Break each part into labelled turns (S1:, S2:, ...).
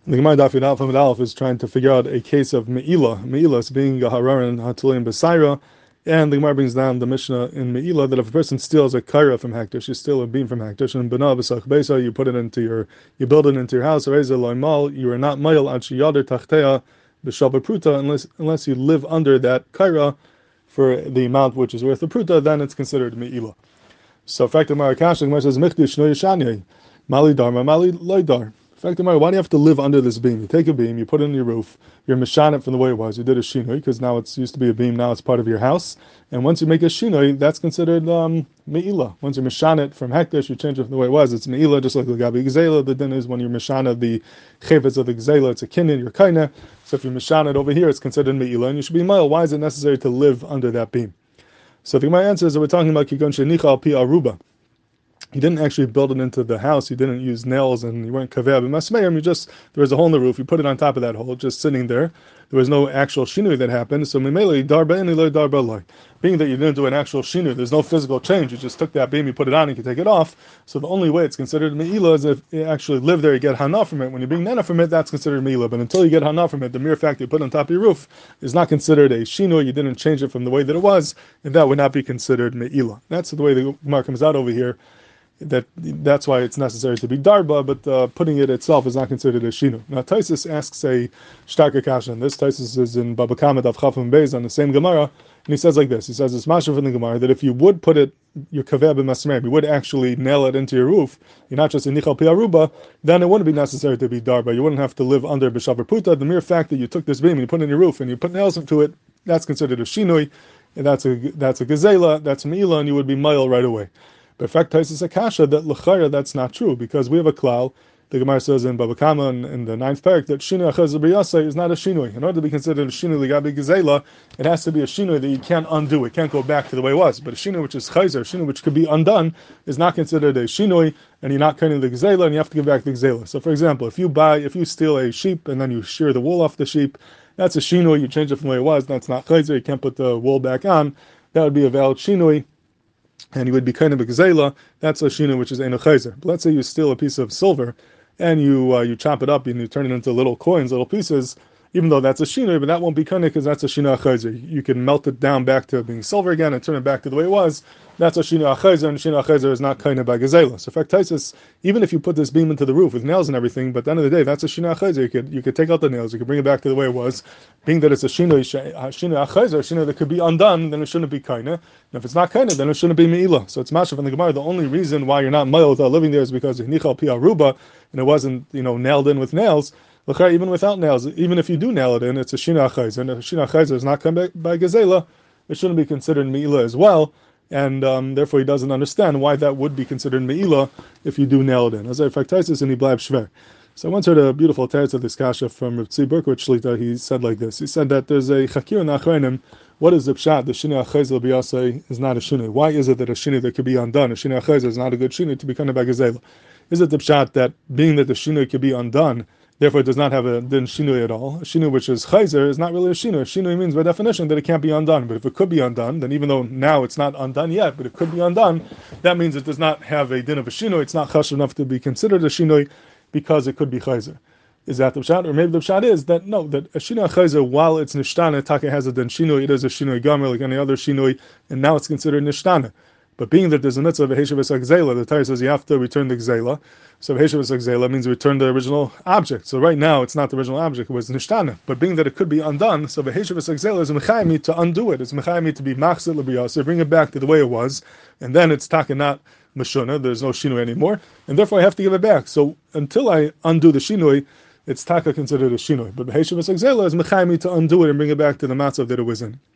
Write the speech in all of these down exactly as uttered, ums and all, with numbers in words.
S1: The Gemara Daf Yud Aleph Amud Aleph is trying to figure out a case of Me'ilah. Me'ilah is being a Hararan, Hatulim Besaira, and the Gemara brings down the Mishnah in Me'ilah that if a person steals a kaira from Hektish, you steal a beam from Hektish, and B'na B'sach Beisa, you put it into your, you build it into your house, Reza Loimal, you are not Mayil Ad Shiyader Tachteya B'Shavar Pruta, unless, unless you live under that kaira for the amount which is worth the Pruta, then it's considered Me'ilah. So, in fact, the Marakash, the Gemara says, Michdish no Yeshanyay, Mali Dharma, Mali Loidar. In fact, why do you have to live under this beam? You take a beam, you put it on your roof, you're mishanit from the way it was. You did a shinoi, because now it's used to be a beam, now it's part of your house. And once you make a shinoi, that's considered um, me'ilah. Once you're mishanit from hektish, you change it from the way it was. It's me'ilah, just like the gabi gzela. The din is when you're mishanit the chayvetz of the gzela, it's a kinyan, you're kaina. So if you're mishanit over here, it's considered me'ilah, and you should be mile. Why is it necessary to live under that beam? So the my answer is that we're talking about kikon shenicha al pi aruba. You didn't actually build it into the house. You didn't use nails, and you weren't kaveah b'masmeim. You just, there was a hole in the roof. You put it on top of that hole, just sitting there. There was no actual shinui that happened. So mimele darba eni lo darba loy. Being that you didn't do an actual shinui, there's no physical change. You just took that beam, you put it on, you can take it off. So the only way it's considered me'ilah is if you actually live there, you get hana from it. When you're being nana from it, that's considered me'ilah. But until you get hana from it, the mere fact you put it on top of your roof is not considered a shinui. You didn't change it from the way that it was, and that would not be considered me'ilah. That's the way the Gemara comes out over here. That that's why it's necessary to be darba, but uh, putting it itself is not considered a shinu. Now Taisus asks a shtarka kasha on this. Taisus is in Baba Kama of Chafim Beis on the same Gemara, and he says like this. He says it's masha from the Gemara that if you would put it your kaveh b'masmer, you would actually nail it into your roof. You're not just a nichal piaruba, then it wouldn't be necessary to be darba. You wouldn't have to live under b'shavar puta. The mere fact that you took this beam and you put it in your roof and you put nails into it, that's considered a shinui, and that's a that's a gazela, that's me'ilah, and you would be mile right away. But in fact, Taisus Akasha, that l'chayra, that's not true, because we have a klal, the Gemara says in Baba Kama in, in the ninth parak, that shinui achaz b'yasei is not a shinui. In order to be considered a shinui l'gabi gezela, it has to be a shinui that you can't undo. It can't go back to the way it was. But a shinui which is chayzer, a shinui which could be undone, is not considered a shinui, and you're not cutting the gezela, and you have to give back the gezela. So for example, if you buy, if you steal a sheep, and then you shear the wool off the sheep, that's a shinui, you change it from the way it was, that's not chayzer, you can't put the wool back on, that would be a valid shinui, and you would be kind of a gazela, that's a shinu which is eno chayzer. But let's say you steal a piece of silver, and you uh, you chop it up and you turn it into little coins, little pieces, even though that's a shinu, but that won't be kind of because that's a shinu achayzer. You can melt it down back to being silver again and turn it back to the way it was. That's a shinu achayzer, and shinu achayzer is not kind of by gazela. So, in fact, Taisus, even if you put this beam into the roof with nails and everything, but at the end of the day, that's a shinu achayzer. You could you could take out the nails, you could bring it back to the way it was. Being that it's a shinu shinu achayzer, shinu that could be undone, then it shouldn't be kind of. And if it's not kind of, then it shouldn't be me'ilah. So it's mashav from the Gemara. The only reason why you're not ma'il without living there is because of nichal pi aruba, and it wasn't you know nailed in with nails. Even without nails, even if you do nail it in, it's a shina achayzer. And if a shina achayzer is not come by, by gazela, it shouldn't be considered me'ilah as well. And um, therefore, he doesn't understand why that would be considered me'ilah if you do nail it in. As a fact, Taisus and he blab shver. So I once heard a beautiful teretz of this kasha from Rav Tzvi Berkowitz Shlita. He said like this. He said that there's a chakir in achrenim. What is the pshat? The shina achayzer b'yasei is not a shina. Why is it that a shina that could be undone, a shina achayzer is not a good shina to become a bagazela? Is it the pshat that being that the shina could be undone, therefore it does not have a din shinui at all? A shinui which is chayzer is not really a shinui. Shinui means by definition that it can't be undone. But if it could be undone, then even though now it's not undone yet, but it could be undone, that means it does not have a din of a shinui. It's not chashuv enough to be considered a shinui because it could be chayzer. Is that the pshat? Or maybe the pshat is that no, that a shinui chayzer, while it's nishtana, taka has a din shinui, it is a shinui gamer like any other shinui, and now it's considered nishtana. But being that there's a mitzvah of Heshav Esak Gzela, the Torah says you have to return the Gzela. So Heshav Esak Gzela means return the original object. So right now it's not the original object, it was Nishtana. But being that it could be undone, so Heshav Esak Gzela is Mechayimi to undo it. It's Mechayimi to be Machzit L'Briyah, so bring it back to the way it was. And then it's Taka not Meshuna, there's no Shinui anymore. And therefore I have to give it back. So until I undo the Shinui, it's Taka considered a Shinui. But Heshav Esak Gzela is Mechayimi to undo it and bring it back to the matzav that it was in.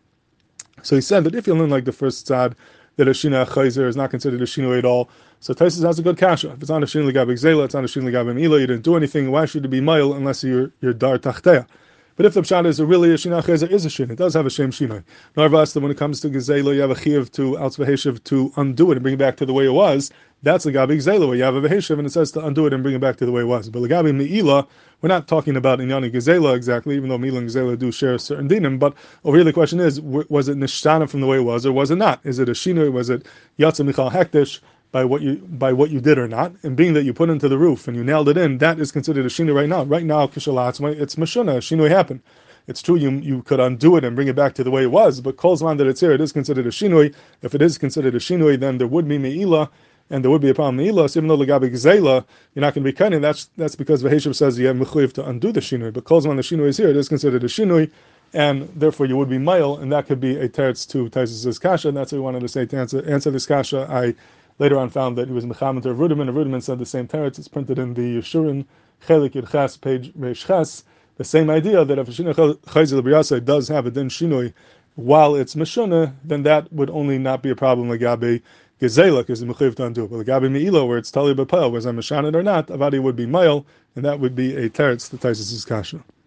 S1: So he said that if you learn like the first tzad, that a shina chayzer is not considered a shinu at all. So Taisus has a good kasha. If it's not a shinu l'gabe gzela, it's not a shinu l'gabe me'ilah, you didn't do anything, why should it be mile unless you're, you're dar tachteya? But if the pshat is a really a shina chayzer is a shin, it does have a shem shinoi. Narvas, that when it comes to gzela, you have a chiv to altzvaheshiv to undo it and bring it back to the way it was. That's the gabi gzela, where you have a vaheshiv and it says to undo it and bring it back to the way it was. But the gabi me'ilah, we're not talking about inyani gzela exactly, even though me'ilah and gzela do share a certain dinim. But over here the question is, was it nishtana from the way it was, or was it not? Is it a shinoi? Was it yatsa michal hektish? by what you by what you did or not, and being that you put into the roof and you nailed it in, that is considered a shinui right now. Right now, kishalatz, it's mashuna, shinui happened. It's true you you could undo it and bring it back to the way it was, but kol zman that it's here, it is considered a shinui. If it is considered a shinui, then there would be me'ilah, and there would be a problem me'ilah. So even though legabe gzela, you're not going to be cutting. That's that's because Vaheshev says you have mechuyev to undo the shinui. But kol zman the shinui is here, it is considered a shinui, and therefore you would be mile, and that could be a teretz to Taisus' kasha. And that's what we wanted to say to answer answer this kasha. I later on found that he was mechamet of Ruderman, and Ruderman said the same teretz. It's printed in the Yeshurun Chelik Yud Ches, page Reish Ches. The same idea that if a shinui chayzel b'yasei does have a din shinui while it's meshuna, then that would only not be a problem legabe gezela because the mechuyev to undo. But legabe meilo, where it's tali b'pel, whether I'm meshaned or not, avadi would be mile, and that would be a teretz to Taisus' kasha.